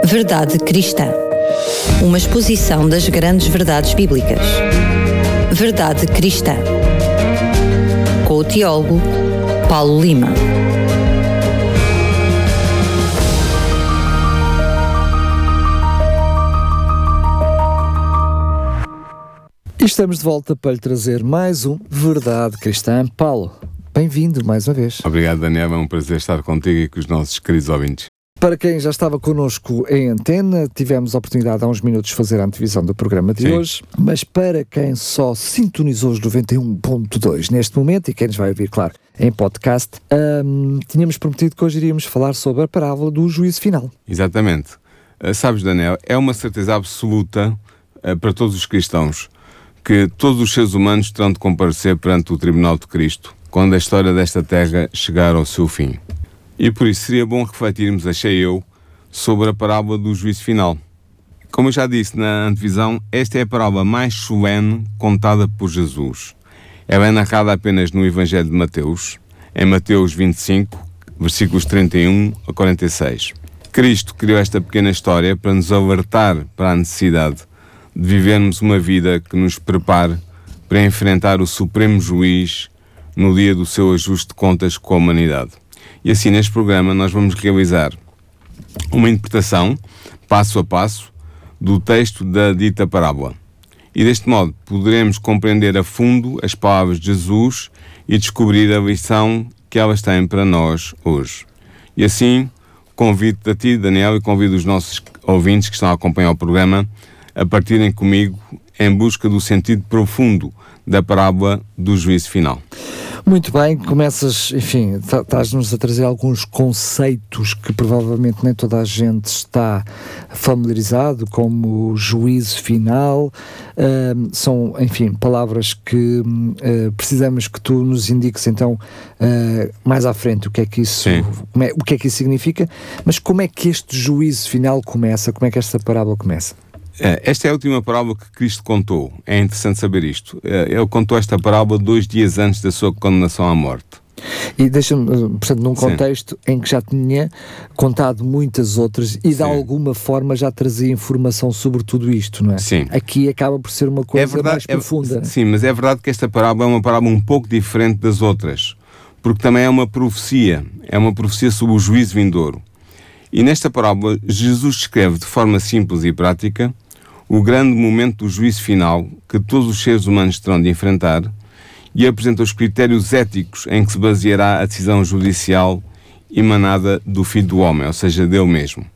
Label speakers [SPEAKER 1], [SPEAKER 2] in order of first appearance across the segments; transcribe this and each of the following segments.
[SPEAKER 1] Verdade Cristã. Uma exposição das grandes verdades bíblicas. Verdade Cristã. Com o teólogo Paulo Lima.
[SPEAKER 2] E estamos de volta para lhe trazer mais um Verdade Cristã. Paulo, bem-vindo mais uma vez.
[SPEAKER 3] Obrigado, Daniel. É um prazer estar contigo e com os nossos queridos ouvintes.
[SPEAKER 2] Para quem já estava connosco em antena, tivemos a oportunidade há uns minutos de fazer a antevisão do programa de hoje, mas para quem só sintonizou os 91.2 neste momento, e quem nos vai ouvir, claro, em podcast, tínhamos prometido que hoje iríamos falar sobre a parábola do juízo final.
[SPEAKER 3] Exatamente. Sabes, Daniel, é uma certeza absoluta para todos os cristãos que todos os seres humanos terão de comparecer perante o tribunal de Cristo quando a história desta terra chegar ao seu fim. E por isso seria bom refletirmos, achei eu, sobre a parábola do juízo final. Como eu já disse na antevisão, esta é a parábola mais solene contada por Jesus. Ela é narrada apenas no Evangelho de Mateus, em Mateus 25, versículos 31 a 46. Cristo criou esta pequena história para nos alertar para a necessidade de vivermos uma vida que nos prepare para enfrentar o Supremo Juiz no dia do seu ajuste de contas com a humanidade. E assim, neste programa, nós vamos realizar uma interpretação, passo a passo, do texto da dita parábola. E deste modo, poderemos compreender a fundo as palavras de Jesus e descobrir a lição que elas têm para nós hoje. E assim, convido a ti, Daniel, e convido os nossos ouvintes que estão a acompanhar o programa a partirem comigo em busca do sentido profundo da parábola do juízo final.
[SPEAKER 2] Muito bem, começas, enfim, estás-nos a trazer alguns conceitos que provavelmente nem toda a gente está familiarizado, como o juízo final. São, enfim, palavras que precisamos que tu nos indiques então mais à frente o que é que isso significa, mas como é que este juízo final começa, como é que esta parábola começa?
[SPEAKER 3] Esta é a última parábola que Cristo contou. É interessante saber isto. Ele contou esta parábola 2 dias antes da sua condenação à morte.
[SPEAKER 2] E deixa-me, portanto, num contexto em que já tinha contado muitas outras e de alguma forma já trazia informação sobre tudo isto, não é?
[SPEAKER 3] Sim.
[SPEAKER 2] Aqui acaba por ser uma coisa mais profunda.
[SPEAKER 3] Sim, mas é verdade que esta parábola é uma parábola um pouco diferente das outras, porque também é uma profecia sobre o juízo vindouro. E nesta parábola, Jesus descreve de forma simples e prática o grande momento do juízo final que todos os seres humanos terão de enfrentar e apresenta os critérios éticos em que se baseará a decisão judicial emanada do Filho do Homem, ou seja, dele mesmo.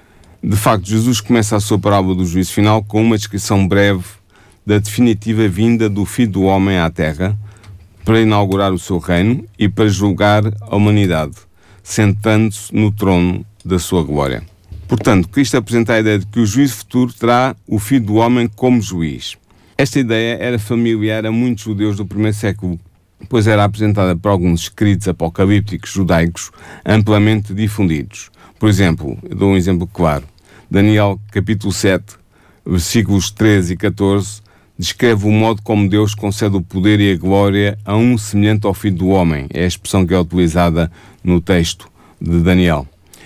[SPEAKER 3] De facto, Jesus começa a sua parábola do juízo final com uma descrição breve da definitiva vinda do Filho do Homem à Terra para inaugurar o seu reino e para julgar a humanidade, sentando-se no trono da sua glória. Portanto, Cristo apresenta a ideia de que o juízo futuro terá o Filho do Homem como juiz. Esta ideia era familiar a muitos judeus do primeiro século, pois era apresentada por alguns escritos apocalípticos judaicos amplamente difundidos. Por exemplo, eu dou um exemplo claro. Daniel, capítulo 7, versículos 13 e 14, descreve o modo como Deus concede o poder e a glória a um semelhante ao Filho do Homem. É a expressão que é utilizada no texto de Daniel.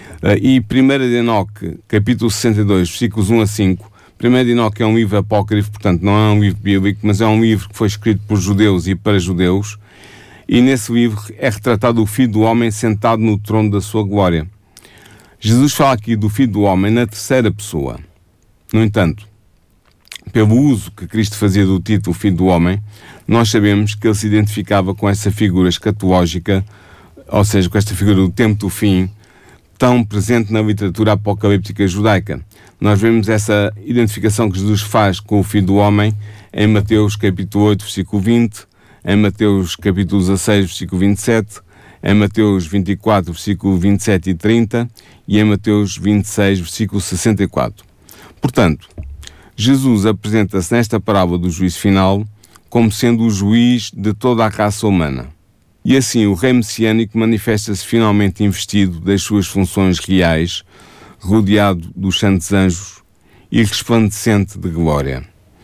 [SPEAKER 3] E 1 de Enoque, capítulo 62, versículos 1 a 5. 1 de Enoque é um livro apócrifo, portanto não é um livro bíblico, mas é um livro que foi escrito por judeus e para judeus. E nesse livro é retratado o Filho do Homem sentado no trono da sua glória. Jesus fala aqui do Filho do Homem na terceira pessoa. No entanto, pelo uso que Cristo fazia do título Filho do Homem, nós sabemos que ele se identificava com essa figura escatológica, ou seja, com esta figura do tempo do fim, tão presente na literatura apocalíptica judaica. Nós vemos essa identificação que Jesus faz com o Filho do Homem em Mateus capítulo 8, versículo 20, em Mateus capítulo 16, versículo 27, em Mateus 24, versículo 27 e 30 e em Mateus 26, versículo 64. Portanto, Jesus apresenta-se nesta parábola do juízo final como sendo o juiz de toda a raça humana. E assim o rei messiânico manifesta-se finalmente investido das suas funções reais, rodeado dos santos anjos e resplandecente de glória.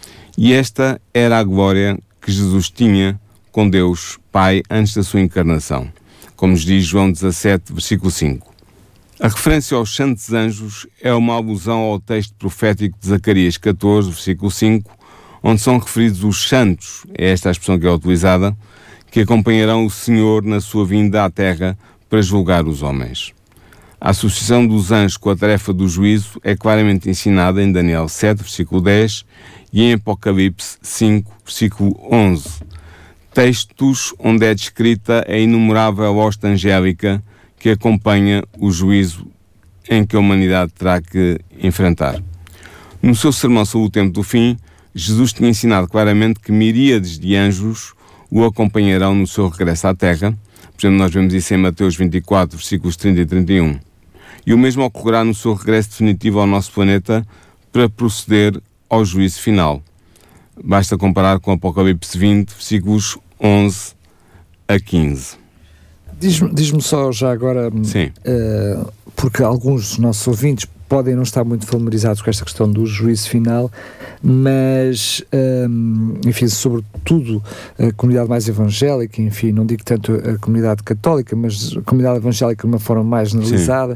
[SPEAKER 3] E esta era a glória que Jesus tinha com Deus Pai antes da sua encarnação, como nos diz João 17, versículo 5. A referência aos santos anjos é uma alusão ao texto profético de Zacarias 14, versículo 5, onde são referidos os santos, é esta a expressão que é utilizada, que acompanharão o Senhor na sua vinda à terra para julgar os homens. A associação dos anjos com a tarefa do juízo é claramente ensinada em Daniel 7, versículo 10 e em Apocalipse 5, versículo 11. Textos onde é descrita a inumerável hoste angélica que acompanha o juízo em que a humanidade terá que enfrentar. No seu sermão sobre o tempo do fim, Jesus tinha ensinado claramente que miríades de anjos o acompanharão no seu regresso à Terra. Por exemplo, nós vemos isso em Mateus 24, versículos 30 e 31. E o mesmo ocorrerá no seu regresso definitivo ao nosso planeta para proceder ao juízo final. Basta comparar com Apocalipse 20, versículos 11 a 15.
[SPEAKER 2] Diz-me só já agora, porque alguns dos nossos ouvintes podem não estar muito familiarizados com esta questão do juízo final, mas, enfim, sobretudo a comunidade mais evangélica, enfim, não digo tanto a comunidade católica, mas a comunidade evangélica de uma forma mais generalizada,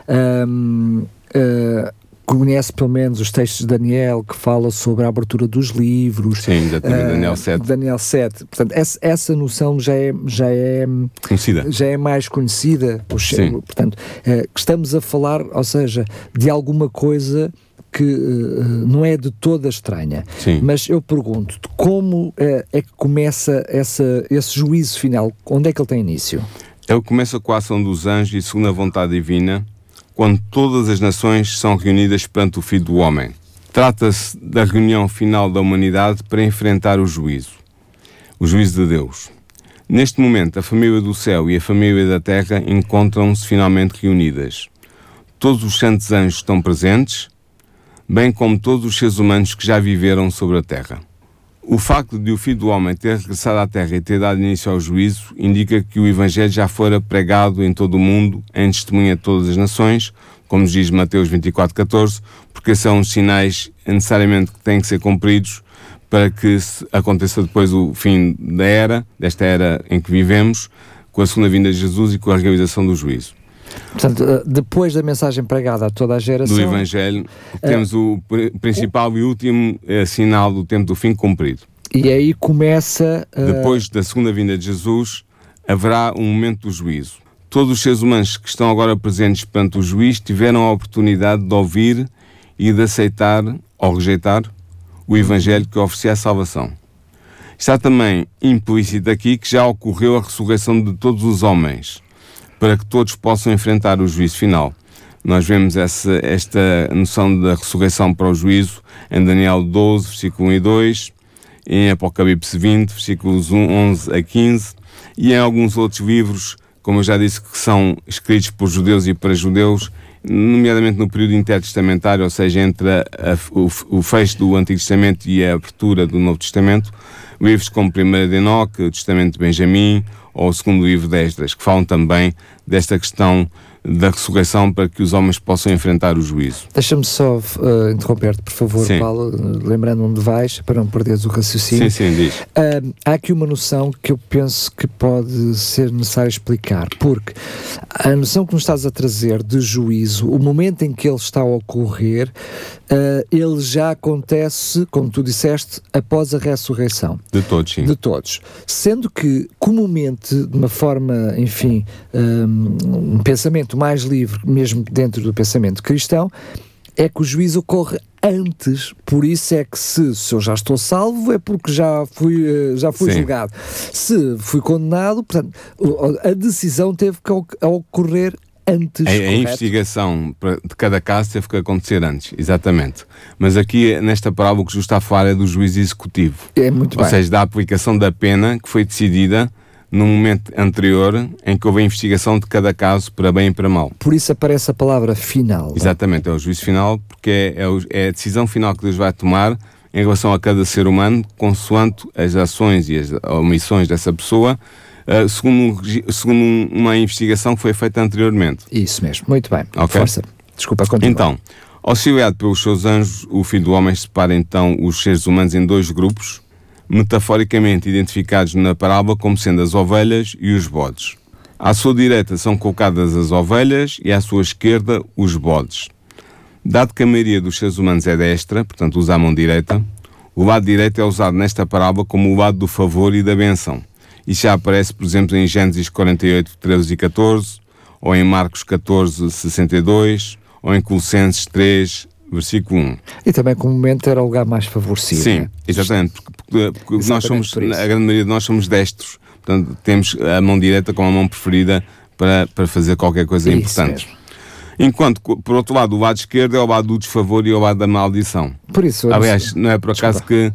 [SPEAKER 2] conhece pelo menos os textos de Daniel que fala sobre a abertura dos livros.
[SPEAKER 3] Sim, exatamente, Daniel 7.
[SPEAKER 2] Daniel 7. Portanto, essa noção já é
[SPEAKER 3] conhecida.
[SPEAKER 2] Já é mais conhecida. Portanto, que estamos a falar, ou seja, de alguma coisa que não é de toda estranha.
[SPEAKER 3] Sim.
[SPEAKER 2] Mas eu pergunto, como é que começa esse juízo final? Onde é que ele tem início?
[SPEAKER 3] Ele começa com a ação dos anjos e segundo a vontade divina, quando todas as nações são reunidas perante o Filho do Homem. Trata-se da reunião final da humanidade para enfrentar o juízo de Deus. Neste momento, a família do céu e a família da terra encontram-se finalmente reunidas. Todos os santos anjos estão presentes, bem como todos os seres humanos que já viveram sobre a terra. O facto de o Filho do Homem ter regressado à terra e ter dado início ao juízo indica que o Evangelho já fora pregado em todo o mundo, em testemunha de todas as nações, como nos diz Mateus 24, 14, porque são os sinais necessariamente que têm que ser cumpridos para que aconteça depois o fim desta era em que vivemos, com a segunda vinda de Jesus e com a realização do juízo.
[SPEAKER 2] Portanto, depois da mensagem pregada a toda a geração...
[SPEAKER 3] Do Evangelho, temos o principal e último sinal do tempo do fim cumprido.
[SPEAKER 2] E aí começa...
[SPEAKER 3] Depois da segunda vinda de Jesus, haverá um momento do juízo. Todos os seres humanos que estão agora presentes perante o juiz tiveram a oportunidade de ouvir e de aceitar ou rejeitar o Evangelho que oferecia a salvação. Está também implícito aqui que já ocorreu a ressurreição de todos os homens, para que todos possam enfrentar o juízo final. Nós vemos esta noção da ressurreição para o juízo em Daniel 12, versículo 1 e 2, em Apocalipse 20, versículos 11 a 15, e em alguns outros livros, como eu já disse, que são escritos por judeus e para judeus, nomeadamente no período intertestamentário, ou seja, entre o fecho do Antigo Testamento e a abertura do Novo Testamento, livros como 1 de Enoque, o Testamento de Benjamim, ou o segundo livro de Esdras, que falam também desta questão da ressurreição para que os homens possam enfrentar o juízo.
[SPEAKER 2] Deixa-me só interromper-te, por favor,
[SPEAKER 3] sim.
[SPEAKER 2] Paulo, lembrando onde vais, para não perderes o raciocínio.
[SPEAKER 3] Sim, diz.
[SPEAKER 2] Há aqui uma noção que eu penso que pode ser necessário explicar, porque a noção que nos estás a trazer de juízo, o momento em que ele está a ocorrer, ele já acontece, como tu disseste, após a ressurreição.
[SPEAKER 3] De todos, sim.
[SPEAKER 2] De todos. Sendo que, comumente, de uma forma, enfim, um pensamento mais livre, mesmo dentro do pensamento cristão, é que o juízo ocorre antes. Por isso é que se eu já estou salvo, é porque já fui julgado. Se fui condenado, portanto, a decisão teve que ocorrer antes.
[SPEAKER 3] A investigação de cada caso teve que acontecer antes, exatamente. Mas aqui, nesta parábola, o que Jesus está a falar é do juízo executivo.
[SPEAKER 2] É muito bem.
[SPEAKER 3] Ou seja, da aplicação da pena que foi decidida no momento anterior em que houve a investigação de cada caso para bem e para mal.
[SPEAKER 2] Por isso aparece a palavra final.
[SPEAKER 3] Exatamente, é o juízo final, porque é a decisão final que Deus vai tomar em relação a cada ser humano, consoante as ações e as omissões dessa pessoa, segundo uma investigação que foi feita anteriormente.
[SPEAKER 2] Isso mesmo, muito bem.
[SPEAKER 3] Okay?
[SPEAKER 2] Força. Desculpa, continua.
[SPEAKER 3] Então, auxiliado pelos seus anjos, o Filho do Homem separa então os seres humanos em dois grupos, metaforicamente identificados na parábola como sendo as ovelhas e os bodes. À sua direita são colocadas as ovelhas e à sua esquerda os bodes. Dado que a maioria dos seres humanos é destra, portanto usa a mão direita, o lado direito é usado nesta parábola como o lado do favor e da bênção. Isso já aparece, por exemplo, em Gênesis 48, 13 e 14, ou em Marcos 14, 62, ou em Colossenses 3, versículo 1.
[SPEAKER 2] E também comumente era o lugar mais favorecido.
[SPEAKER 3] Sim,
[SPEAKER 2] né?
[SPEAKER 3] exatamente, porque nós somos, a grande maioria de nós somos destros, portanto temos a mão direita como a mão preferida para fazer qualquer coisa importante. Mesmo. Enquanto, por outro lado, o lado esquerdo é o lado do desfavor e o lado da maldição.
[SPEAKER 2] Por isso,
[SPEAKER 3] aliás, não é por acaso que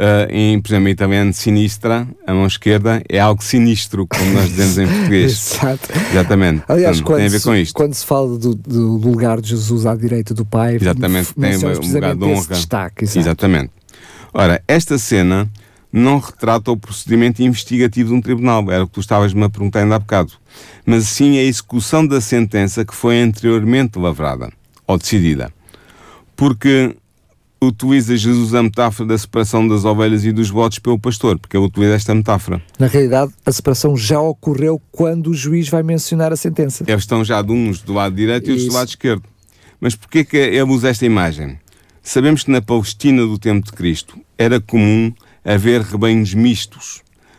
[SPEAKER 3] por exemplo, em italiano, sinistra, a mão esquerda, é algo sinistro, como nós dizemos em português.
[SPEAKER 2] Exato.
[SPEAKER 3] Exatamente.
[SPEAKER 2] Aliás,
[SPEAKER 3] tem a ver com isto.
[SPEAKER 2] Quando se fala do lugar de Jesus à direita do Pai,
[SPEAKER 3] exatamente, tem um lugar de honra.
[SPEAKER 2] Destaque,
[SPEAKER 3] exatamente. Ora, esta cena não retrata o procedimento investigativo de um tribunal, era o que tu estavas-me a perguntar ainda há bocado, mas sim a execução da sentença que foi anteriormente lavrada, ou decidida. Porque utiliza Jesus a metáfora da separação das ovelhas e dos bodes pelo pastor, porque ele utiliza esta metáfora.
[SPEAKER 2] Na realidade, a separação já ocorreu quando o juiz vai mencionar a sentença.
[SPEAKER 3] Eles estão já de uns do lado direito e outros do lado esquerdo. Mas porquê que ele usa esta imagem? Sabemos que na Palestina do tempo de Cristo era comum haver rebanhos mistos.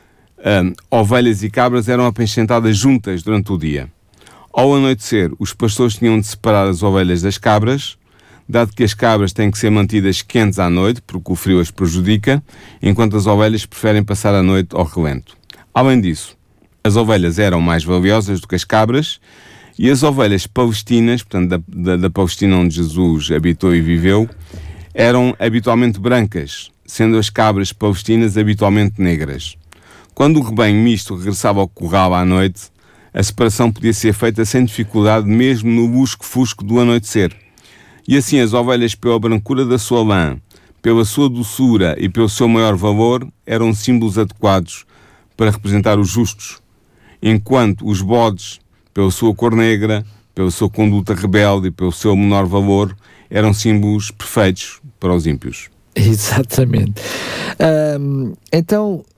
[SPEAKER 3] Ovelhas e cabras eram apacentadas juntas durante o dia. Ao anoitecer, os pastores tinham de separar as ovelhas das cabras, dado que as cabras têm que ser mantidas quentes à noite, porque o frio as prejudica, enquanto as ovelhas preferem passar a noite ao relento. Além disso, as ovelhas eram mais valiosas do que as cabras, e as ovelhas palestinas, portanto da Palestina onde Jesus habitou e viveu, eram habitualmente brancas, sendo as cabras palestinas habitualmente negras. Quando o rebanho misto regressava ao curral à noite, a separação podia ser feita sem dificuldade, mesmo no lusco-fusco do anoitecer. E assim as ovelhas, pela brancura da sua lã, pela sua doçura e pelo seu maior valor, eram símbolos adequados para representar os justos, enquanto os bodes, pela sua cor negra, pela sua conduta rebelde e pelo seu menor valor, eram símbolos perfeitos para os ímpios.
[SPEAKER 2] Exatamente. Então,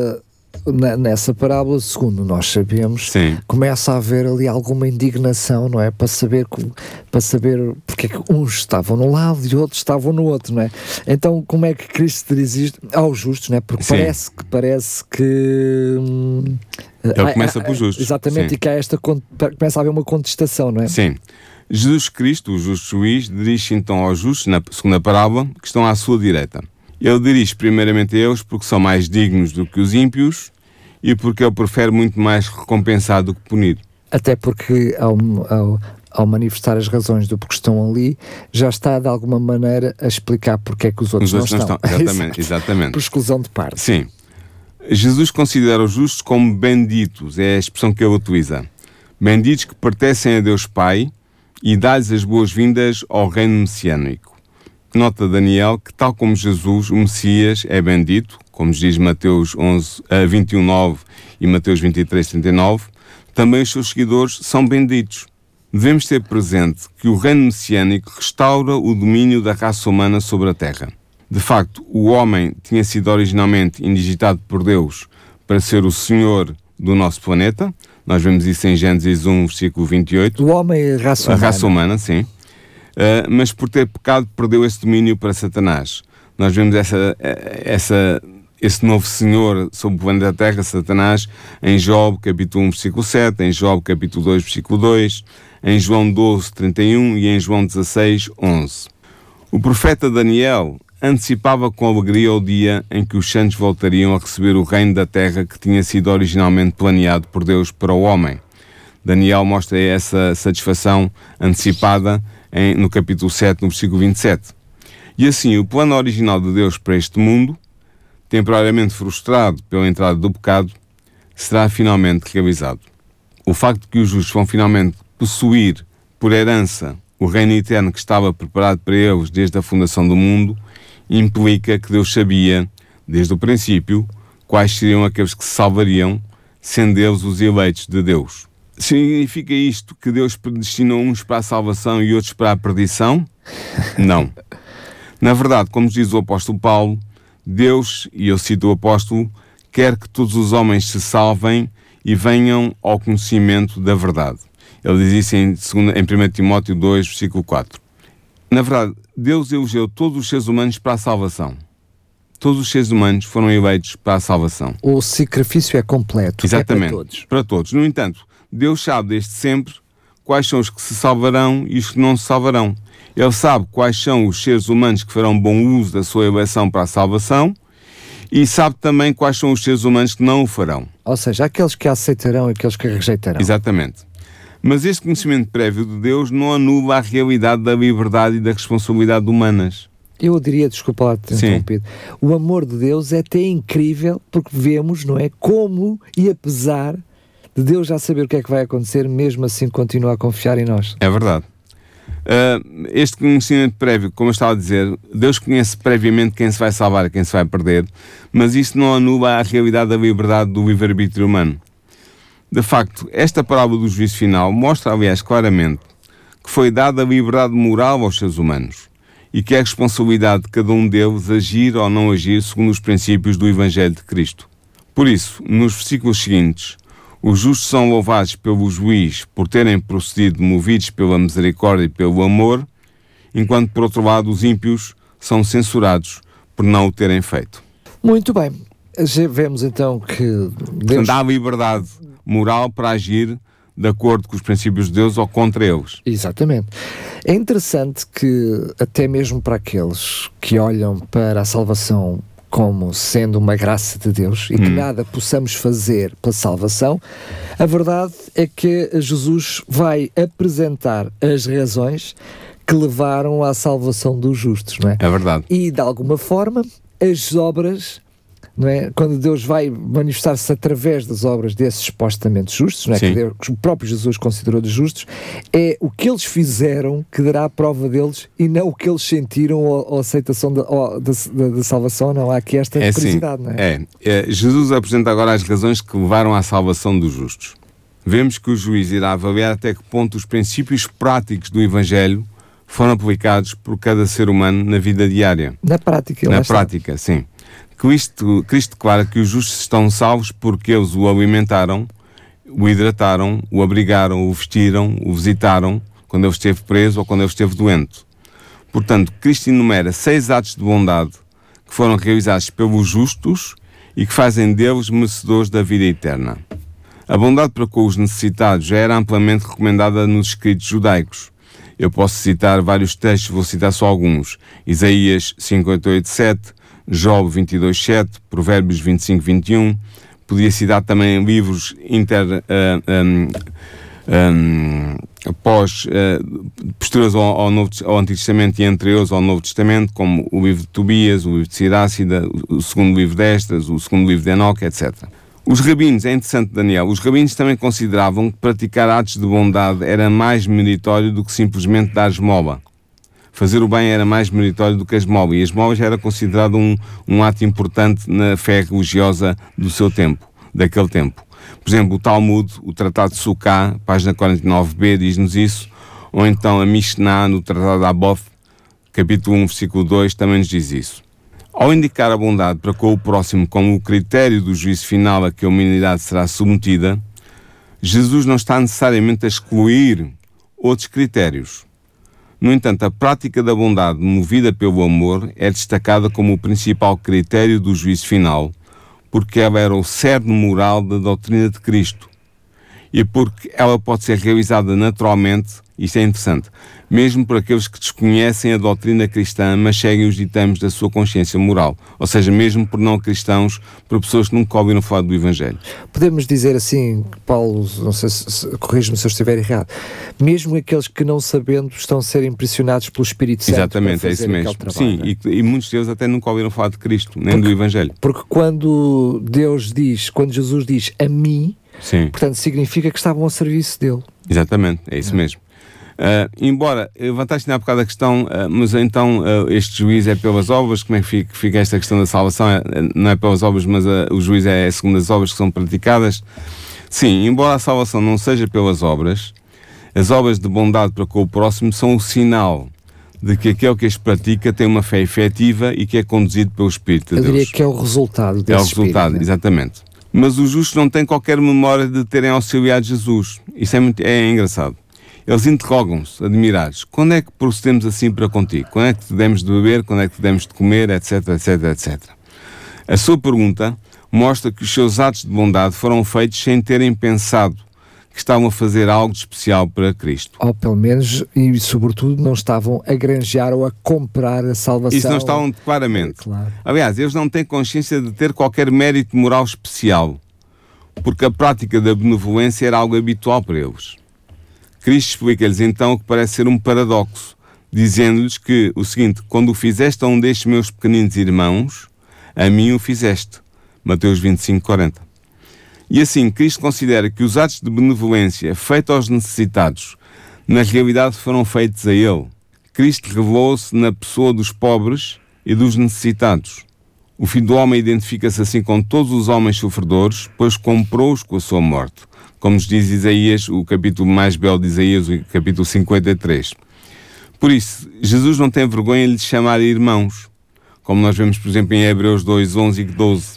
[SPEAKER 2] nessa parábola, segundo nós sabemos,
[SPEAKER 3] sim,
[SPEAKER 2] começa a haver ali alguma indignação, não é? Para saber porque é que uns estavam num lado e outros estavam no outro, não é? Então, como é que Cristo diz isto aos justos, não é? Porque parece que
[SPEAKER 3] ele começa por justos.
[SPEAKER 2] Exatamente, sim. E que há começa a haver uma contestação, não é?
[SPEAKER 3] Sim. Jesus Cristo, o justo juiz, dirige então aos justos, na segunda parábola, que estão à sua direita. Ele dirige primeiramente a eles porque são mais dignos do que os ímpios e porque ele prefere muito mais recompensar do que punir. Até porque
[SPEAKER 2] ao manifestar as razões do porquê estão ali, já está de alguma maneira a explicar porque é que os outros não estão.
[SPEAKER 3] Exatamente.
[SPEAKER 2] Por exclusão de parte.
[SPEAKER 3] Sim. Jesus considera os justos como benditos, é a expressão que ele utiliza. Benditos que pertencem a Deus Pai e dá-lhes as boas-vindas ao reino messiânico. Nota Daniel que, tal como Jesus, o Messias é bendito, como diz Mateus 21:9 e Mateus 23:39, também os seus seguidores são benditos. Devemos ter presente que o reino messiânico restaura o domínio da raça humana sobre a terra. De facto, o homem tinha sido originalmente indigitado por Deus para ser o senhor do nosso planeta. Nós vemos isso em Gênesis 1, versículo 28.
[SPEAKER 2] O homem é a raça humana.
[SPEAKER 3] A raça humana, sim. Mas por ter pecado perdeu esse domínio para Satanás. Nós vemos esse novo senhor sobre o planeta da Terra, Satanás, em Job, capítulo 1, versículo 7, em Job, capítulo 2, versículo 2, em João 12, 31 e em João 16, 11. O profeta Daniel antecipava com alegria o dia em que os santos voltariam a receber o reino da terra que tinha sido originalmente planeado por Deus para o homem. Daniel mostra essa satisfação antecipada no capítulo 7, no versículo 27. E assim, o plano original de Deus para este mundo, temporariamente frustrado pela entrada do pecado, será finalmente realizado. O facto de que os justos vão finalmente possuir por herança o reino eterno que estava preparado para eles desde a fundação do mundo, implica que Deus sabia, desde o princípio, quais seriam aqueles que se salvariam, sendo eles os eleitos de Deus. Significa isto que Deus predestinou uns para a salvação e outros para a perdição? Não. Na verdade, como diz o apóstolo Paulo, Deus, e eu cito o apóstolo, quer que todos os homens se salvem e venham ao conhecimento da verdade. Ele diz isso em 1 Timóteo 2, versículo 4. Na verdade, Deus elegeu todos os seres humanos para a salvação. Todos os seres humanos foram eleitos para a salvação.
[SPEAKER 2] O sacrifício é completo.
[SPEAKER 3] Exatamente.
[SPEAKER 2] É para todos.
[SPEAKER 3] Para todos. No entanto, Deus sabe desde sempre quais são os que se salvarão e os que não se salvarão. Ele sabe quais são os seres humanos que farão bom uso da sua eleição para a salvação e sabe também quais são os seres humanos que não o farão.
[SPEAKER 2] Ou seja, aqueles que a aceitarão e aqueles que a rejeitarão.
[SPEAKER 3] Exatamente. Mas este conhecimento prévio de Deus não anula a realidade da liberdade e da responsabilidade humanas.
[SPEAKER 2] Eu diria, desculpa lá ter interrompido, o amor de Deus é até incrível, porque vemos, não é, como e apesar de Deus já saber o que é que vai acontecer, mesmo assim continua a confiar em nós.
[SPEAKER 3] É verdade. Este conhecimento prévio, como eu estava a dizer, Deus conhece previamente quem se vai salvar e quem se vai perder, mas isso não anula a realidade da liberdade do livre-arbítrio humano. De facto, esta parábola do juízo final mostra, aliás, claramente que foi dada a liberdade moral aos seres humanos e que é a responsabilidade de cada um deles agir ou não agir segundo os princípios do Evangelho de Cristo. Por isso, nos versículos seguintes, os justos são louvados pelo juiz por terem procedido movidos pela misericórdia e pelo amor, enquanto, por outro lado, os ímpios são censurados por não o terem feito.
[SPEAKER 2] Muito bem. Já vemos então que Deus...
[SPEAKER 3] Dá liberdade moral para agir de acordo com os princípios de Deus ou contra eles.
[SPEAKER 2] Exatamente. É interessante que, até mesmo para aqueles que olham para a salvação como sendo uma graça de Deus e que nada possamos fazer pela salvação, a verdade é que Jesus vai apresentar as razões que levaram à salvação dos justos, não é? É
[SPEAKER 3] verdade.
[SPEAKER 2] E, de alguma forma, as obras, não é? Quando Deus vai manifestar-se através das obras desses supostamente justos, não é? Que o próprio Jesus considerou de justos, é o que eles fizeram que dará a prova deles e não o que eles sentiram ou a aceitação da salvação. Não há aqui esta curiosidade, não é?
[SPEAKER 3] Jesus apresenta agora as razões que levaram à salvação dos justos. Vemos que o juiz irá avaliar até que ponto os princípios práticos do Evangelho foram aplicados por cada ser humano na vida diária.
[SPEAKER 2] Na prática.
[SPEAKER 3] Na prática, sim. Cristo declara que os justos estão salvos porque eles o alimentaram, o hidrataram, o abrigaram, o vestiram, o visitaram quando ele esteve preso ou quando ele esteve doente. Portanto, Cristo enumera 6 atos de bondade que foram realizados pelos justos e que fazem deles merecedores da vida eterna. A bondade para com os necessitados já era amplamente recomendada nos escritos judaicos. Eu posso citar vários textos, vou citar só alguns. Isaías 58:7, Job 22:7, Provérbios 25:21, podia citar também livros posteriores ao Antigo Testamento e anteriores ao Novo Testamento, como o livro de Tobias, o livro de Sirácida, o segundo livro de Esdras, o segundo livro de Enoque, etc. Os rabinos, é interessante, Daniel, os rabinos também consideravam que praticar atos de bondade era mais meritório do que simplesmente dar esmola. Fazer o bem era mais meritório do que a esmola, e a esmola já era considerado um ato importante na fé religiosa do seu tempo, daquele tempo. Por exemplo, o Talmud, o Tratado de Sukkah, página 49b, diz-nos isso, ou então a Mishnah, no Tratado de Aboth, capítulo 1, versículo 2, também nos diz isso. Ao indicar a bondade para com o próximo como o critério do juízo final a que a humanidade será submetida, Jesus não está necessariamente a excluir outros critérios. No entanto, a prática da bondade movida pelo amor é destacada como o principal critério do juízo final, porque ela era o cerne moral da doutrina de Cristo e porque ela pode ser realizada naturalmente, isto é interessante, mesmo por aqueles que desconhecem a doutrina cristã, mas seguem os ditames da sua consciência moral, ou seja, mesmo por não cristãos, por pessoas que nunca ouviram falar do Evangelho.
[SPEAKER 2] Podemos dizer assim, Paulo, não sei corrige-me se eu estiver errado, mesmo aqueles que não sabendo estão a ser impressionados pelo Espírito Santo.
[SPEAKER 3] Exatamente, é isso mesmo.
[SPEAKER 2] Trabalho,
[SPEAKER 3] sim, e muitos deles até nunca ouviram falar de Cristo, nem do Evangelho.
[SPEAKER 2] Porque quando Jesus diz a mim, sim, portanto significa que estavam a serviço dele.
[SPEAKER 3] Exatamente, é isso mesmo. Embora levantaste há bocado a questão, mas então este juízo é pelas obras, como é que fica esta questão da salvação? Não é pelas obras, mas o juízo é segundo as obras que são praticadas? Sim, embora a salvação não seja pelas obras, as obras de bondade para com o próximo são o sinal de que aquele que as pratica tem uma fé efetiva e que é conduzido pelo Espírito de Deus.
[SPEAKER 2] Eu diria que é o resultado desse
[SPEAKER 3] Espírito. É o resultado,
[SPEAKER 2] Espírito, né?
[SPEAKER 3] Exatamente. Mas os justos não têm qualquer memória de terem auxiliado Jesus. Isso é engraçado. Eles interrogam-se, admirados. Quando é que procedemos assim para contigo? Quando é que te demos de beber? Quando é que te demos de comer? Etc, etc, etc. A sua pergunta mostra que os seus atos de bondade foram feitos sem terem pensado que estavam a fazer algo de especial para Cristo.
[SPEAKER 2] Ou pelo menos, e sobretudo, não estavam a granjear ou a comprar a salvação.
[SPEAKER 3] Isso não estavam claramente.
[SPEAKER 2] Claro.
[SPEAKER 3] Aliás, eles não têm consciência de ter qualquer mérito moral especial, porque a prática da benevolência era algo habitual para eles. Cristo explica-lhes então o que parece ser um paradoxo, dizendo-lhes que o seguinte: quando o fizeste a um destes meus pequeninos irmãos, a mim o fizeste. Mateus 25:40. E assim, Cristo considera que os atos de benevolência feitos aos necessitados, na realidade foram feitos a Ele. Cristo revelou-se na pessoa dos pobres e dos necessitados. O Filho do Homem identifica-se assim com todos os homens sofredores, pois comprou-os com a sua morte. Como nos diz Isaías, o capítulo mais belo de Isaías, o capítulo 53. Por isso, Jesus não tem vergonha de lhes chamar irmãos, como nós vemos, por exemplo, em Hebreus 2, 11 e 12.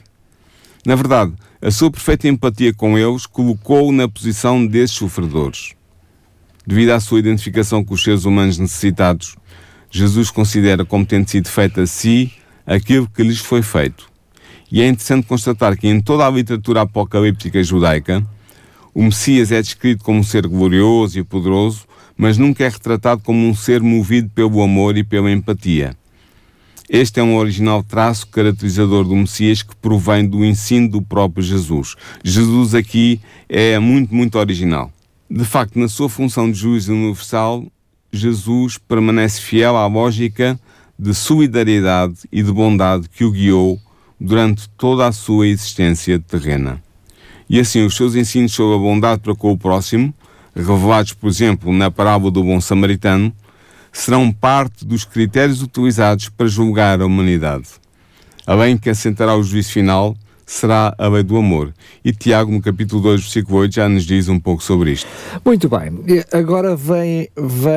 [SPEAKER 3] Na verdade, a sua perfeita empatia com eles colocou-o na posição desses sofredores. Devido à sua identificação com os seres humanos necessitados, Jesus considera como tendo sido feito a si aquilo que lhes foi feito. E é interessante constatar que em toda a literatura apocalíptica judaica, o Messias é descrito como um ser glorioso e poderoso, mas nunca é retratado como um ser movido pelo amor e pela empatia. Este é um original traço caracterizador do Messias que provém do ensino do próprio Jesus. Jesus aqui é muito original. De facto, na sua função de juiz universal, Jesus permanece fiel à lógica de solidariedade e de bondade que o guiou durante toda a sua existência terrena. E assim, os seus ensinos sobre a bondade para com o próximo, revelados, por exemplo, na parábola do bom samaritano, serão parte dos critérios utilizados para julgar a humanidade. A lei que assentará o juízo final será a lei do amor. E Tiago, no capítulo 2, versículo 8, já nos diz um pouco sobre isto.
[SPEAKER 2] Muito bem. Agora vem,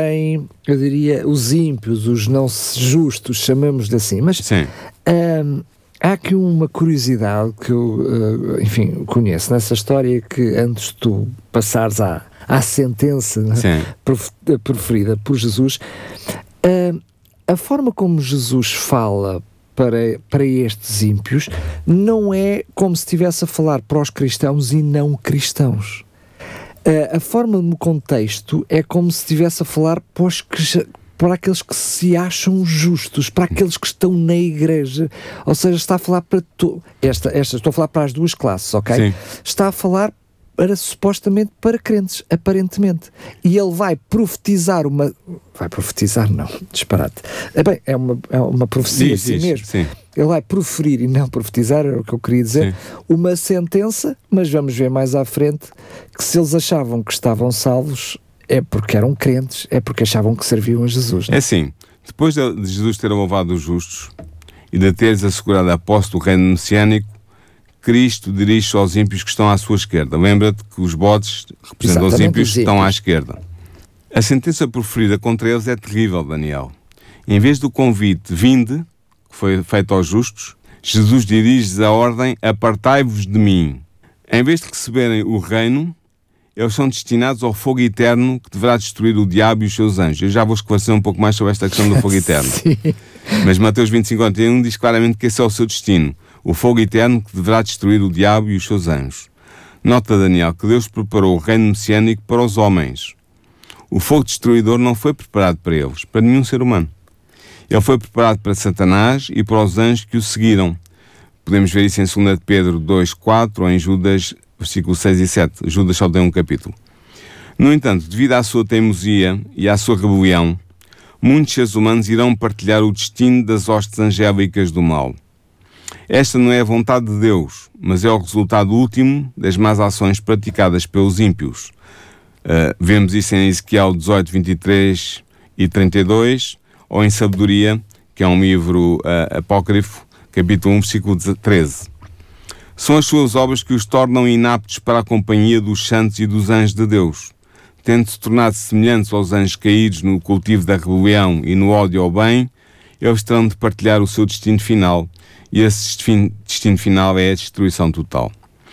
[SPEAKER 2] eu diria, os ímpios, os não justos, chamamos-lhe assim. Mas
[SPEAKER 3] sim.
[SPEAKER 2] Há aqui uma curiosidade que eu, enfim, conheço nessa história, que antes de tu passares à sentença, né, proferida por Jesus, a forma como Jesus fala para estes ímpios não é como se estivesse a falar para os cristãos e não cristãos. A forma no contexto é como se estivesse a falar para aqueles que se acham justos, para aqueles que estão na igreja. Ou seja, está a falar para estou a falar para as duas classes, ok?
[SPEAKER 3] Sim.
[SPEAKER 2] Está a falar supostamente para crentes, aparentemente. E ele vai profetizar disparate. É uma profecia assim mesmo.
[SPEAKER 3] Sim.
[SPEAKER 2] Ele vai proferir, e não profetizar, era o que eu queria dizer, uma sentença, mas vamos ver mais à frente que se eles achavam que estavam salvos, é porque eram crentes, é porque achavam que serviam a Jesus. Não?
[SPEAKER 3] É assim, depois de Jesus ter louvado os justos e de teres assegurado a posse do reino messiânico, Cristo dirige-se aos ímpios que estão à sua esquerda. Lembra-te que os bodes representam os ímpios que estão à esquerda. A sentença proferida contra eles é terrível, Daniel. Em vez do convite vinde, que foi feito aos justos, Jesus dirige-lhes a ordem: apartai-vos de mim. Em vez de receberem o reino, eles são destinados ao fogo eterno que deverá destruir o diabo e os seus anjos. Eu já vou esclarecer um pouco mais sobre esta questão do fogo eterno. Mas Mateus 25:41 diz claramente que esse é o seu destino. O fogo eterno que deverá destruir o diabo e os seus anjos. Nota, Daniel, que Deus preparou o reino messiânico para os homens. O fogo destruidor não foi preparado para eles, para nenhum ser humano. Ele foi preparado para Satanás e para os anjos que o seguiram. Podemos ver isso em 2 Pedro 2:4 ou em Judas, versículos 6 e 7. Judas só tem um capítulo. No entanto, devido à sua teimosia e à sua rebelião, muitos seres humanos irão partilhar o destino das hostes angélicas do mal. Esta não é a vontade de Deus, mas é o resultado último das más ações praticadas pelos ímpios. Vemos isso em Ezequiel 18, 23 e 32, ou em Sabedoria, que é um livro apócrifo, capítulo 1, versículo 13. São as suas obras que os tornam inaptos para a companhia dos santos e dos anjos de Deus. Tendo-se tornado semelhantes aos anjos caídos no cultivo da rebelião e no ódio ao bem, eles terão de partilhar o seu destino final, e esse destino final é a destruição total.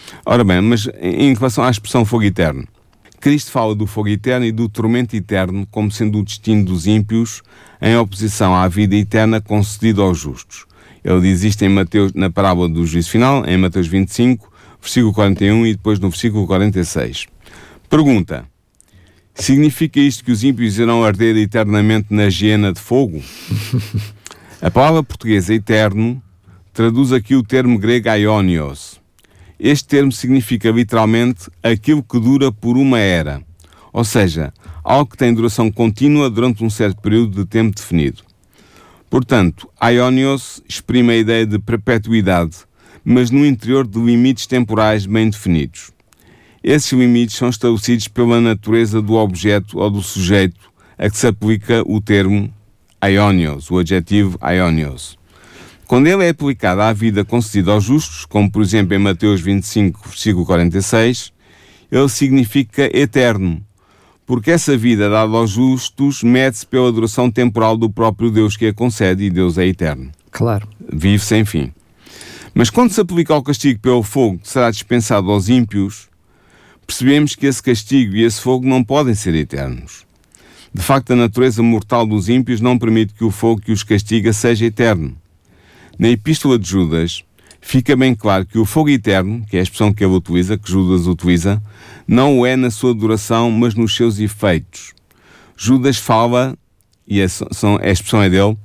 [SPEAKER 3] Ora bem, mas em relação à expressão fogo eterno, Cristo fala do fogo eterno e do tormento eterno como sendo o destino dos ímpios em oposição à vida eterna concedida aos justos. Ele diz isto em Mateus, na parábola do juízo final, em Mateus 25, versículo 41 e depois no versículo 46. Pergunta: significa isto que os ímpios irão arder eternamente na hiena de fogo? A palavra portuguesa eterno traduz aqui o termo grego aionios. Este termo significa literalmente aquilo que dura por uma era, ou seja, algo que tem duração contínua durante um certo período de tempo definido. Portanto, aionios exprime a ideia de perpetuidade, mas no interior de limites temporais bem definidos. Esses limites são estabelecidos pela natureza do objeto ou do sujeito a que se aplica o termo aionios, o adjetivo aionios. Quando ele é aplicado à vida concedida aos justos, como por exemplo em Mateus 25, versículo 46, ele significa eterno, porque essa vida dada aos justos mede-se pela duração temporal do próprio Deus que a concede, e Deus é eterno.
[SPEAKER 2] Claro.
[SPEAKER 3] Vive sem fim. Mas quando se aplica ao castigo pelo fogo que será dispensado aos ímpios, percebemos que esse castigo e esse fogo não podem ser eternos. De facto, a natureza mortal dos ímpios não permite que o fogo que os castiga seja eterno. Na Epístola de Judas, fica bem claro que o fogo eterno, que é a expressão que ele utiliza, que Judas utiliza, não o é na sua duração, mas nos seus efeitos. Judas fala, e a expressão é dele,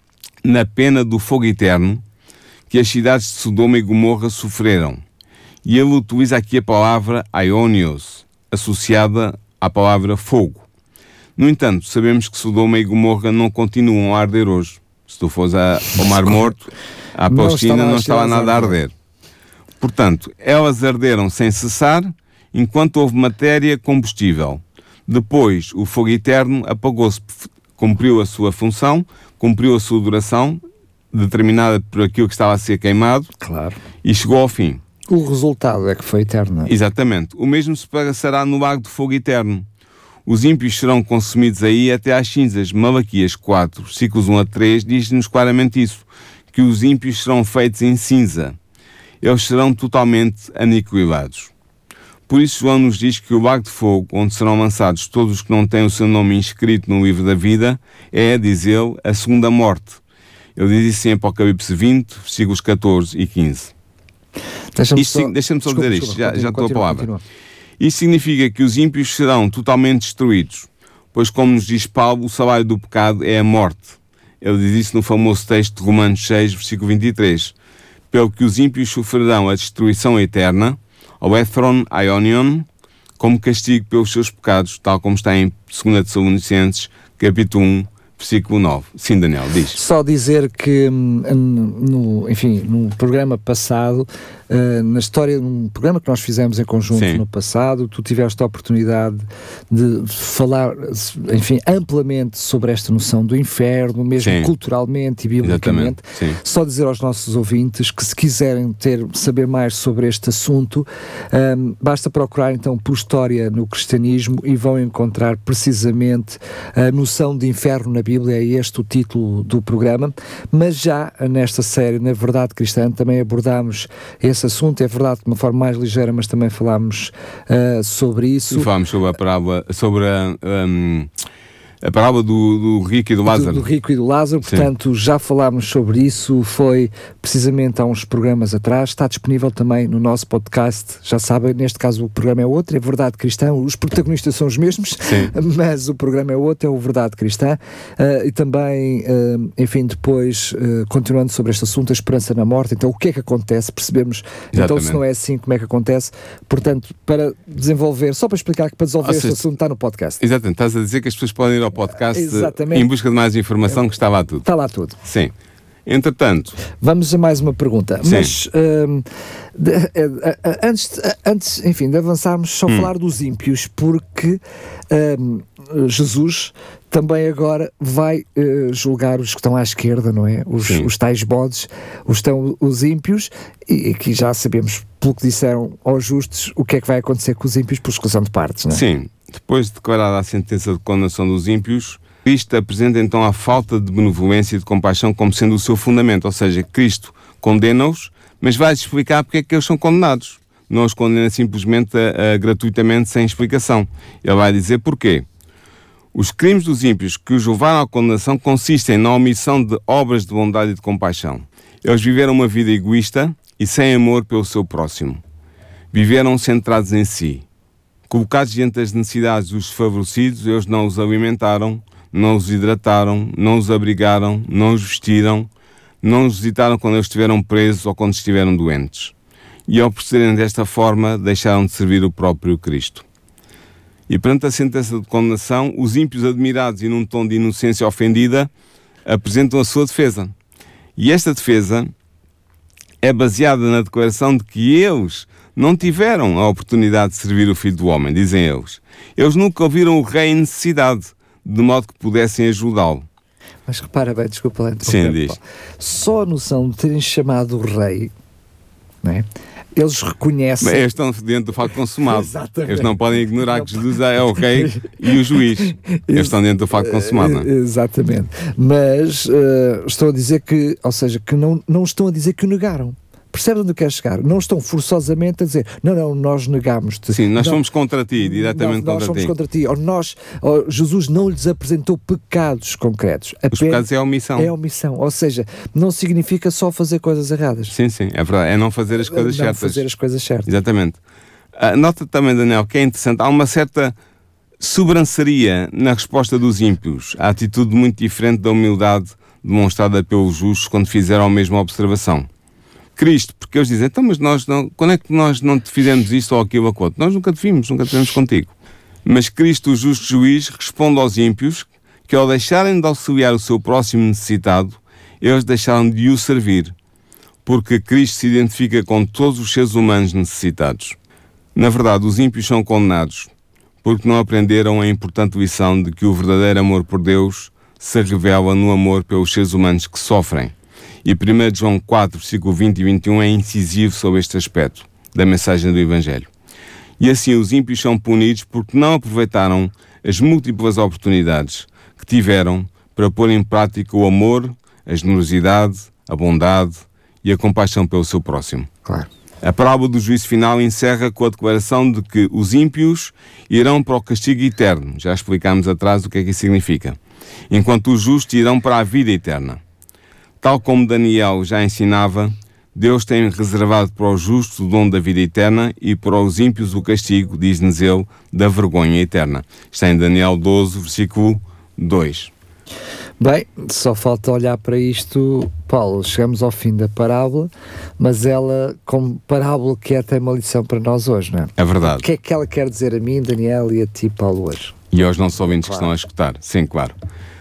[SPEAKER 3] na pena do fogo eterno que as cidades de Sodoma e Gomorra sofreram. E ele utiliza aqui a palavra aionios, associada à palavra fogo. No entanto, sabemos que Sodoma e Gomorra não continuam a arder hoje. Se tu fores ao Mar Morto, à Palestina, não estava nada a arder. Portanto, elas arderam sem cessar, enquanto houve matéria combustível. Depois, o fogo eterno apagou-se, cumpriu a sua função, cumpriu a sua duração, determinada por aquilo que estava a ser queimado,
[SPEAKER 2] claro,
[SPEAKER 3] e chegou ao fim.
[SPEAKER 2] O resultado é que foi eterno.
[SPEAKER 3] Exatamente. O mesmo se passará no lago de fogo eterno. Os ímpios serão consumidos aí até às cinzas. Malaquias 4, versículos 1 a 3, diz-nos claramente isso, que os ímpios serão feitos em cinza. Eles serão totalmente aniquilados. Por isso João nos diz que o lago de fogo, onde serão lançados todos os que não têm o seu nome inscrito no livro da vida, é, diz ele, a segunda morte. Ele diz isso em Apocalipse 20, versículos 14 e 15. Deixa-me só dizer isto, já estou a palavra. Continua. Isso significa que os ímpios serão totalmente destruídos, pois, como nos diz Paulo, o salário do pecado é a morte. Ele diz isso no famoso texto de Romanos 6, versículo 23. Pelo que os ímpios sofrerão a destruição eterna, ou Ethron Aionion, como castigo pelos seus pecados, tal como está em 2 Tessalonicenses, capítulo 1, versículo 9. Sim, Daniel, diz.
[SPEAKER 2] Só dizer que, no programa passado, na história, num programa que nós fizemos em conjunto Sim. no passado, tu tiveste a oportunidade de falar, enfim, amplamente sobre esta noção do inferno, mesmo Sim. culturalmente e biblicamente. Só dizer aos nossos ouvintes que, se quiserem saber mais sobre este assunto, basta procurar então por História no Cristianismo e vão encontrar precisamente a noção de inferno na Bíblia, é este o título do programa. Mas já nesta série, na Verdade Cristã, também abordámos esse assunto, é verdade, de uma forma mais ligeira, mas também falámos sobre isso.
[SPEAKER 3] Falámos sobre a parábola, a parábola do rico e do Lázaro.
[SPEAKER 2] Do rico e do Lázaro, portanto, já falámos sobre isso, foi precisamente há uns programas atrás, está disponível também no nosso podcast, já sabem, neste caso o programa é outro, é Verdade Cristã, os protagonistas são os mesmos, mas o programa é outro, é o Verdade Cristã, e também, enfim, depois, continuando sobre este assunto, a esperança na morte, então o que é que acontece, percebemos, então se não é assim, como é que acontece, portanto, para desenvolver, só para explicar que para desenvolver este assunto está no podcast.
[SPEAKER 3] Exatamente, estás a dizer que as pessoas podem ir ao podcast em busca de mais informação, que está lá tudo.
[SPEAKER 2] Está lá tudo.
[SPEAKER 3] Sim. Entretanto...
[SPEAKER 2] Vamos a mais uma pergunta. Sim. Mas, antes, enfim, de avançarmos, só falar dos ímpios, porque Jesus também agora vai julgar os que estão à esquerda, não é? Os tais bodes, os ímpios, e aqui já sabemos, pelo que disseram aos justos, o que é que vai acontecer com os ímpios por exclusão de partes, não é?
[SPEAKER 3] Sim. Depois de declarada a sentença de condenação dos ímpios, Cristo apresenta então a falta de benevolência e de compaixão como sendo o seu fundamento, ou seja, Cristo condena-os, mas vai explicar porque é que eles são condenados. não os condena simplesmente gratuitamente, sem explicação. Ele vai dizer porquê. Os crimes dos ímpios que os levaram à condenação consistem na omissão de obras de bondade e de compaixão. Eles viveram uma vida egoísta e sem amor pelo seu próximo. Viveram centrados em si. Colocados diante das necessidades dos desfavorecidos, eles não os alimentaram, não os hidrataram, não os abrigaram, não os vestiram, não os visitaram quando eles estiveram presos ou quando estiveram doentes. E ao procederem desta forma, deixaram de servir o próprio Cristo. E perante a sentença de condenação, os ímpios, admirados e num tom de inocência ofendida, apresentam a sua defesa. E esta defesa é baseada na declaração de que eles não tiveram a oportunidade de servir o Filho do Homem, dizem eles. Eles nunca ouviram o rei em necessidade, de modo que pudessem ajudá-lo.
[SPEAKER 2] Mas repara bem, desculpa lá.
[SPEAKER 3] Sim, diz.
[SPEAKER 2] Só a noção de terem chamado o rei, não é? Eles reconhecem...
[SPEAKER 3] Eles estão dentro do facto consumado.
[SPEAKER 2] Exatamente.
[SPEAKER 3] Eles não podem ignorar que Jesus é o rei e o juiz. Eles estão dentro do facto consumado, não é?
[SPEAKER 2] Exatamente. Mas estão a dizer que, ou seja, que não estão a dizer que o negaram. Percebe onde eu quero chegar? Não estão forçosamente a dizer, não, nós negamos-te.
[SPEAKER 3] Sim, nós somos contra ti, diretamente
[SPEAKER 2] nós somos contra ti. Ou Jesus não lhes apresentou pecados concretos.
[SPEAKER 3] Os pecados é a omissão.
[SPEAKER 2] É a omissão. Ou seja, não significa só fazer coisas erradas.
[SPEAKER 3] Sim, é verdade. É não fazer as coisas certas.
[SPEAKER 2] Não fazer as coisas certas.
[SPEAKER 3] Exatamente. Nota também, Daniel, que é interessante. Há uma certa sobranceria na resposta dos ímpios. A atitude muito diferente da humildade demonstrada pelos justos quando fizeram a mesma observação. Cristo, porque eles dizem, então, mas nós não, quando é que nós não te fizemos isto ou aquilo ou outro? Nós nunca te vimos, nunca tivemos contigo. Mas Cristo, o justo juiz, responde aos ímpios que ao deixarem de auxiliar o seu próximo necessitado, eles deixaram de o servir, porque Cristo se identifica com todos os seres humanos necessitados. Na verdade, os ímpios são condenados, porque não aprenderam a importante lição de que o verdadeiro amor por Deus se revela no amor pelos seres humanos que sofrem. E 1 João 4, versículo 20 e 21 é incisivo sobre este aspecto da mensagem do Evangelho. E assim os ímpios são punidos porque não aproveitaram as múltiplas oportunidades que tiveram para pôr em prática o amor, a generosidade, a bondade e a compaixão pelo seu próximo.
[SPEAKER 2] Claro.
[SPEAKER 3] A parábola do juízo final encerra com a declaração de que os ímpios irão para o castigo eterno. Já explicámos atrás o que é que isso significa. Enquanto os justos irão para a vida eterna. Tal como Daniel já ensinava, Deus tem reservado para os justos o dom da vida eterna e para os ímpios o castigo, diz-nos ele, da vergonha eterna. Está em Daniel 12, versículo 2.
[SPEAKER 2] Bem, só falta olhar para isto, Paulo. Chegamos ao fim da parábola, mas ela, como parábola, quer ter uma lição para nós hoje, não é?
[SPEAKER 3] É verdade.
[SPEAKER 2] O que é que ela quer dizer a mim, Daniel, e a ti, Paulo, hoje?
[SPEAKER 3] E aos nossos ouvintes que estão a escutar. Sim, claro.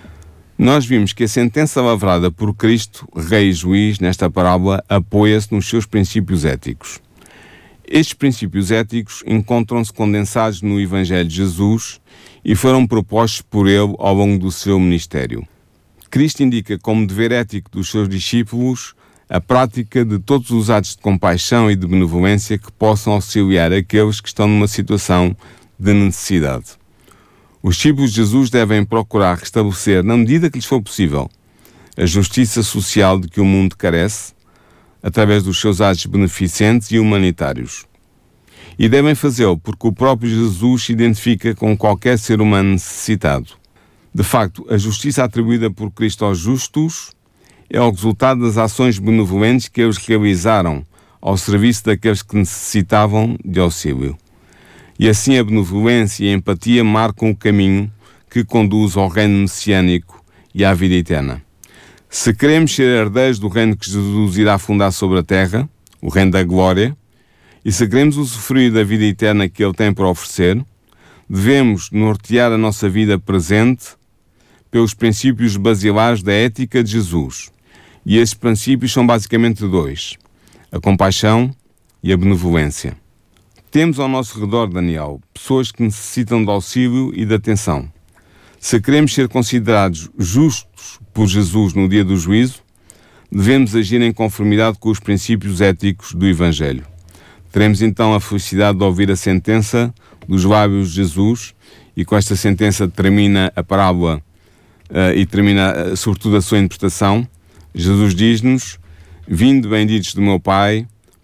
[SPEAKER 3] Nós vimos que a sentença lavrada por Cristo, Rei e Juiz, nesta parábola, apoia-se nos seus princípios éticos. Estes princípios éticos encontram-se condensados no Evangelho de Jesus e foram propostos por ele ao longo do seu ministério. Cristo indica como dever ético dos seus discípulos a prática de todos os atos de compaixão e de benevolência que possam auxiliar aqueles que estão numa situação de necessidade. Os discípulos de Jesus devem procurar restabelecer, na medida que lhes for possível, a justiça social de que o mundo carece, através dos seus atos beneficentes e humanitários. E devem fazê-lo porque o próprio Jesus se identifica com qualquer ser humano necessitado. De facto, a justiça atribuída por Cristo aos justos é o resultado das ações benevolentes que eles realizaram ao serviço daqueles que necessitavam de auxílio. E assim a benevolência e a empatia marcam o caminho que conduz ao reino messiânico e à vida eterna. Se queremos ser herdeiros do reino que Jesus irá fundar sobre a terra, o reino da glória, e se queremos usufruir da vida eterna que Ele tem para oferecer, devemos nortear a nossa vida presente pelos princípios basilares da ética de Jesus. E esses princípios são basicamente dois: a compaixão e a benevolência. Temos ao nosso redor, Daniel, pessoas que necessitam de auxílio e de atenção. Se queremos ser considerados justos por Jesus no dia do juízo, devemos agir em conformidade com os princípios éticos do Evangelho. Teremos então a felicidade de ouvir a sentença dos lábios de Jesus, e com esta sentença termina a parábola e termina sobretudo a sua interpretação. Jesus diz-nos: vinde benditos do meu Pai,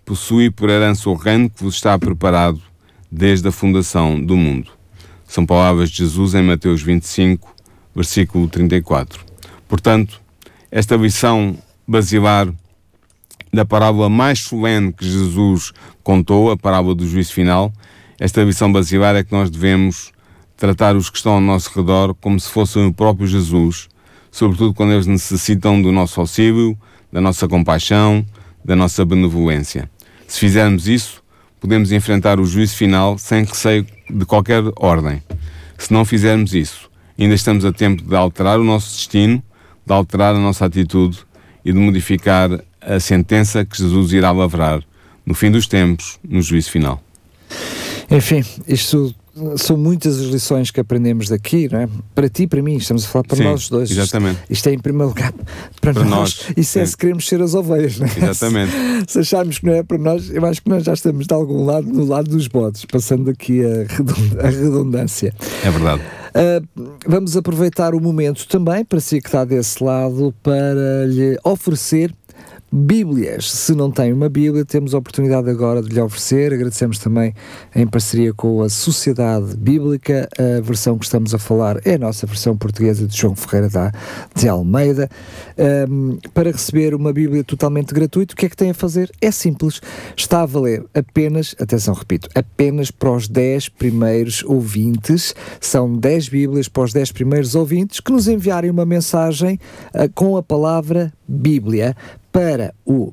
[SPEAKER 3] possui por herança o reino que vos está preparado desde a fundação do mundo. São palavras de Jesus em Mateus 25, versículo 34. Portanto, esta lição basilar da parábola mais solene que Jesus contou, a parábola do juízo final, esta lição basilar é que nós devemos tratar os que estão ao nosso redor como se fossem o próprio Jesus, sobretudo quando eles necessitam do nosso auxílio, da nossa compaixão, da nossa benevolência. Se fizermos isso, podemos enfrentar o juízo final sem receio de qualquer ordem. Se não fizermos isso, ainda estamos a tempo de alterar o nosso destino, de alterar a nossa atitude e de modificar a sentença que Jesus irá lavrar no fim dos tempos, no juízo final.
[SPEAKER 2] Enfim, isto são muitas as lições que aprendemos daqui, não é? Para ti e para mim, estamos a falar para nós dois.
[SPEAKER 3] Exatamente.
[SPEAKER 2] Isto é em primeiro lugar para nós. Isso é se queremos ser as ovelhas, não é?
[SPEAKER 3] Exatamente.
[SPEAKER 2] Se acharmos que não é para nós, eu acho que nós já estamos de algum lado, no lado dos bodes, passando aqui a redundância.
[SPEAKER 3] É verdade.
[SPEAKER 2] Vamos aproveitar o momento também, para si que está desse lado, para lhe oferecer Bíblias. Se não tem uma Bíblia, temos a oportunidade agora de lhe oferecer. Agradecemos também em parceria com a Sociedade Bíblica. A versão que estamos a falar é a nossa versão portuguesa de João Ferreira de Almeida. Para receber uma Bíblia totalmente gratuita, o que é que tem a fazer? É simples. Está a valer apenas, atenção, repito, apenas para os 10 primeiros ouvintes. São 10 Bíblias para os 10 primeiros ouvintes que nos enviarem uma mensagem com a palavra Bíblia para o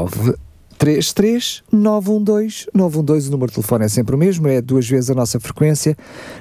[SPEAKER 2] 933-912-912, o número de telefone é sempre o mesmo, é 2 vezes a nossa frequência,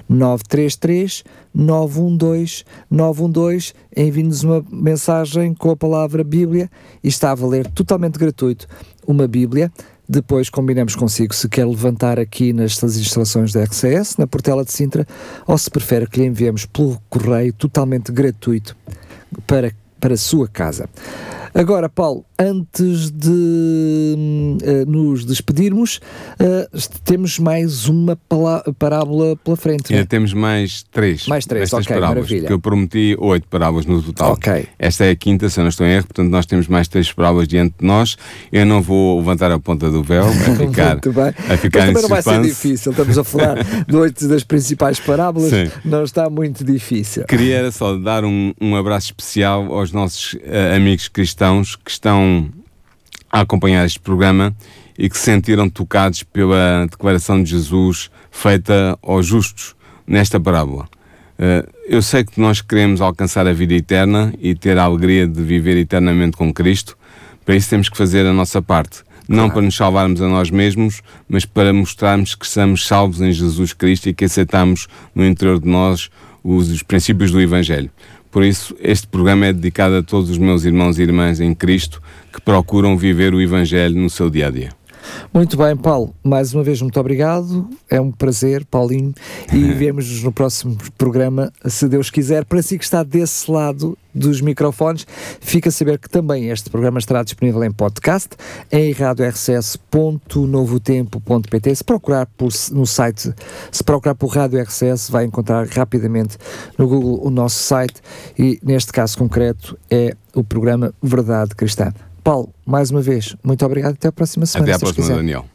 [SPEAKER 2] 933-912-912, envie-nos uma mensagem com a palavra Bíblia e está a valer totalmente gratuito uma Bíblia. Depois combinamos consigo se quer levantar aqui nas instalações da RCS, na Portela de Sintra, ou se prefere que lhe enviemos pelo correio totalmente gratuito para a sua casa. Agora, Paulo, antes de nos despedirmos, temos mais uma parábola pela frente.
[SPEAKER 3] Ainda temos mais 3.
[SPEAKER 2] Mais 3, ok,
[SPEAKER 3] parábolas,
[SPEAKER 2] maravilha.
[SPEAKER 3] porque eu prometi 8 parábolas no total.
[SPEAKER 2] Ok.
[SPEAKER 3] Esta é a quinta, se eu não estou em erro, portanto nós temos mais 3 parábolas diante de nós. Eu não vou levantar a ponta do véu, vai ficar,
[SPEAKER 2] muito bem.
[SPEAKER 3] Vai ficar
[SPEAKER 2] Mas
[SPEAKER 3] em
[SPEAKER 2] também não vai ser
[SPEAKER 3] suspense.
[SPEAKER 2] difícil, estamos a falar de 8 das principais parábolas.
[SPEAKER 3] Sim.
[SPEAKER 2] Não está muito difícil.
[SPEAKER 3] Queria era só dar um abraço especial aos nossos amigos cristãos que estão a acompanhar este programa e que se sentiram tocados pela declaração de Jesus feita aos justos nesta parábola. Eu sei que nós queremos alcançar a vida eterna e ter a alegria de viver eternamente com Cristo. Para isso temos que fazer a nossa parte. Não para nos salvarmos a nós mesmos, mas para mostrarmos que estamos salvos em Jesus Cristo e que aceitamos no interior de nós os princípios do Evangelho. Por isso, este programa é dedicado a todos os meus irmãos e irmãs em Cristo que procuram viver o Evangelho no seu dia-a-dia.
[SPEAKER 2] Muito bem, Paulo. Mais uma vez, muito obrigado. É um prazer, Paulinho. E vemos-nos no próximo programa, se Deus quiser. Para si que está desse lado dos microfones, fica a saber que também este programa estará disponível em podcast, em radiorcs.novotempo.pt. Se procurar no site, se procurar por Rádio RCS, vai encontrar rapidamente no Google o nosso site e, neste caso concreto, é o programa Verdade Cristã. Paulo, mais uma vez, muito obrigado e até a próxima semana.
[SPEAKER 3] Até à próxima, Daniel.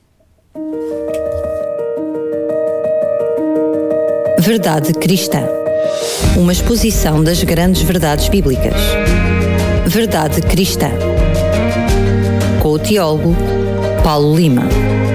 [SPEAKER 1] Verdade Cristã. Uma exposição das grandes verdades bíblicas. Verdade Cristã. Com o teólogo Paulo Lima.